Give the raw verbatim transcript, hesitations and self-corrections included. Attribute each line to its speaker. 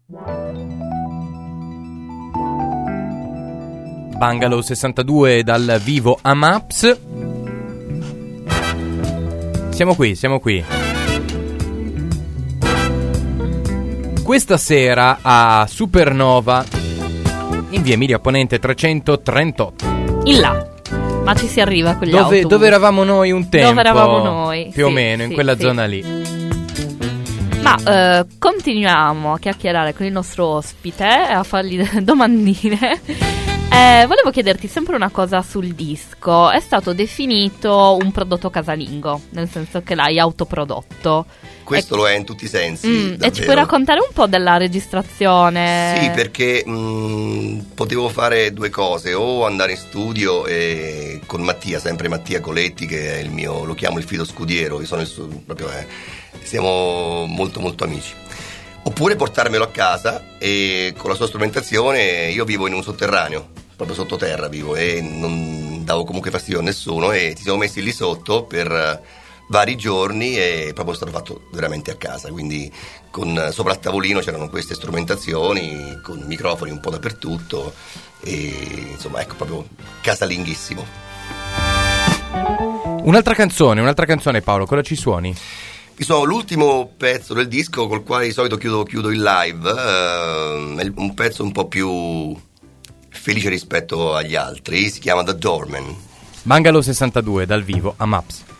Speaker 1: Bungalow sessantadue dal vivo a Maps. Siamo qui, siamo qui. Questa sera a Supernova in via Emilia Ponente trecentotrentotto.
Speaker 2: In là. Ma ci si arriva con gli
Speaker 1: dove,
Speaker 2: autobus.
Speaker 1: dove eravamo noi un tempo.
Speaker 2: Dove eravamo noi.
Speaker 1: Più
Speaker 2: sì,
Speaker 1: o meno,
Speaker 2: sì,
Speaker 1: in quella
Speaker 2: sì.
Speaker 1: zona lì.
Speaker 2: Ma eh, continuiamo a chiacchierare con il nostro ospite e a fargli domandine. Eh, volevo chiederti sempre una cosa sul disco. È stato definito un prodotto casalingo, nel senso che l'hai autoprodotto.
Speaker 3: Questo
Speaker 2: e...
Speaker 3: lo è in tutti i sensi.
Speaker 2: Mm, e ci puoi raccontare un po' della registrazione?
Speaker 3: Sì, perché mh, potevo fare due cose: o andare in studio e, con Mattia, sempre Mattia Coletti, che è il mio, lo chiamo il fido scudiero, io sono il suo, proprio, eh, siamo molto molto amici. Oppure portarmelo a casa e con la sua strumentazione. Io vivo in un sotterraneo, proprio sottoterra vivo, e non davo comunque fastidio a nessuno, e ci siamo messi lì sotto per vari giorni e proprio è stato fatto veramente a casa, quindi con, sopra il tavolino c'erano queste strumentazioni con microfoni un po' dappertutto e insomma ecco, proprio casalinghissimo. Un'altra
Speaker 1: canzone, un'altra canzone Paolo, cosa ci suoni?
Speaker 3: Vi suono l'ultimo pezzo del disco col quale di solito chiudo, chiudo il live, uh, è un pezzo un po' più felice rispetto agli altri, si chiama The Doorman.
Speaker 1: Bungalow sessantadue dal vivo a Maps.